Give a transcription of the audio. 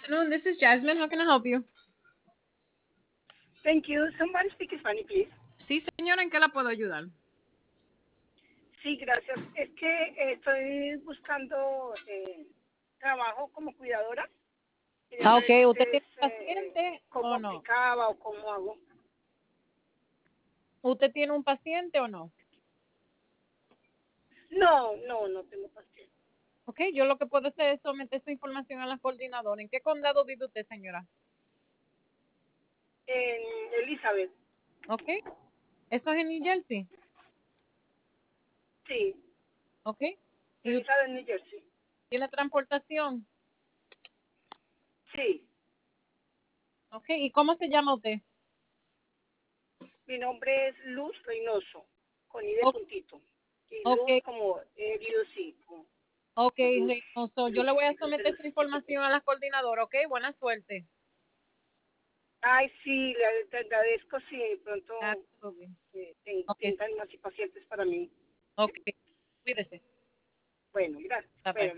afternoon. This is Jasmine. How can I help you? Thank you. Somebody speak Spanish, please. Sí, señora, ¿en qué la puedo ayudar? Sí, gracias. Es que estoy buscando trabajo como cuidadora. Quería Ah, saber si ok. ¿Usted ustedes tiene un paciente cómo o no? aplicaba o cómo hago. ¿Usted tiene un paciente o no? No tengo paciente. Ok, yo lo que puedo hacer es someter su información a la coordinadora. ¿En qué condado vive usted, señora? En Elizabeth, Ok. ¿Eso es en New Jersey? sí. Ok. ¿Y usted Elizabeth, New Jersey. tiene transportación? Sí. Ok. ¿Y cómo se llama usted? Mi nombre es Luz Reynoso, con I de O- puntito. Y ok, Luz como L-U-C. ok, Luz, Reynoso. Yo Luz, le voy a Luz de someter Luz. su información a la coordinadora, ok. Buena suerte. Ay, sí, te agradezco si de pronto Ah, todo bien. Ok, tengan más pacientes para mí. ok. Cuídese. Bueno, gracias. Bye bye. Bueno,